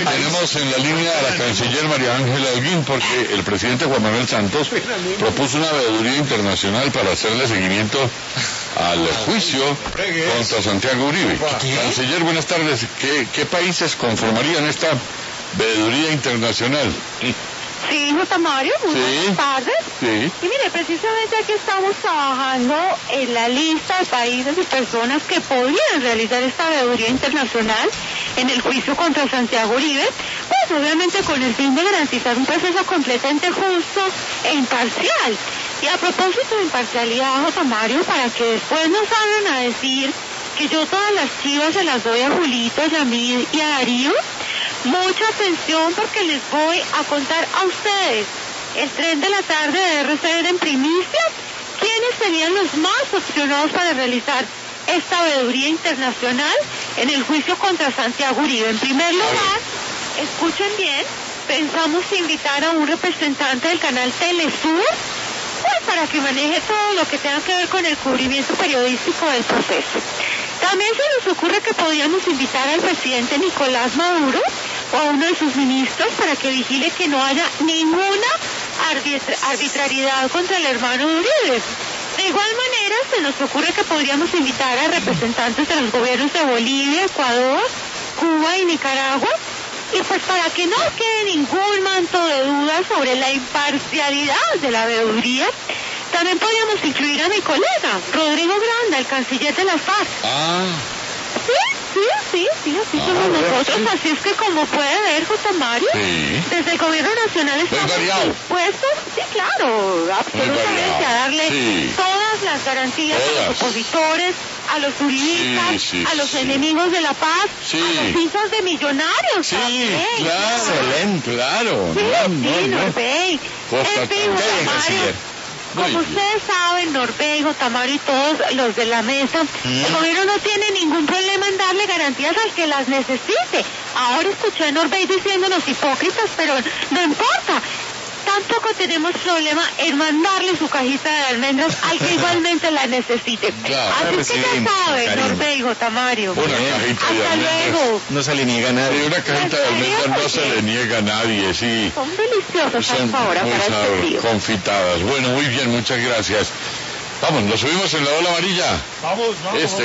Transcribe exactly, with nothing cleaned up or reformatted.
tenemos en la línea a la canciller María Ángela Holguín, porque el presidente Juan Manuel Santos propuso una veeduría internacional para hacerle seguimiento al juicio contra Santiago Uribe. Canciller, buenas tardes. ¿Qué, qué países conformarían esta veeduría internacional? Sí, J. Mario, muy sí, buenas tardes. Sí. Y mire, precisamente aquí estamos trabajando en la lista de países y personas que podrían realizar esta veeduría internacional en el juicio contra Santiago Uribe, pues obviamente con el fin de garantizar un proceso completamente justo e imparcial. Y a propósito de imparcialidad, J. Mario, para que después no salgan a decir que yo todas las chivas se las doy a Julito, a Yamid y a Darío, mucha atención porque les voy a contar a ustedes el tren de la tarde de R C N en primicia, quiénes serían los más opcionados para realizar esta veeduría internacional en el juicio contra Santiago Uribe. En primer lugar, escuchen bien, pensamos invitar a un representante del canal Telesur, pues para que maneje todo lo que tenga que ver con el cubrimiento periodístico del proceso. También se nos ocurre que podríamos invitar al presidente Nicolás Maduro o a uno de sus ministros para que vigile que no haya ninguna arbitra arbitrariedad contra el hermano de Uribe. De igual manera, se nos ocurre que podríamos invitar a representantes de los gobiernos de Bolivia, Ecuador, Cuba y Nicaragua, y pues para que no quede ningún manto de dudas sobre la imparcialidad de la veeduría, también podríamos incluir a mi colega, Rodrigo Granda, el canciller de la FARC. Ah. Sí, sí, sí, sí, así ah, somos nosotros, sí. Así es que como puede ver, J. Mario, sí. Desde el gobierno nacional estamos dispuestos, sí, claro, absolutamente, a darle sí. todas las garantías todas. a los opositores, a los uribistas, sí, sí, a los sí. enemigos de la paz, sí. a los hijos de millonarios. Sí, también, claro, excelente, claro. Sí, no, sí, no, Norbey. No. En fin, J. Mario, como ustedes saben, Norbey, J. Mario y todos los de la mesa, ¿Mm? el gobierno no tiene ningún problema en darle garantías al que las necesite. Ahora escuché a Norbey diciéndonos hipócritas, pero no importa. Tampoco tenemos problema en mandarle su cajita de almendras al que igualmente la necesite. Claro, así que ya saben, Norbey, J. Mario. Una cajita Hasta de almendras. luego. No se le niega a nadie. Sí, una cajita de almendras no se le niega a nadie, sí. Son deliciosas Son ahora muy para este frío. Confitadas. Bueno, muy bien, muchas gracias. Vamos, nos subimos en la ola amarilla. Vamos, vamos. Este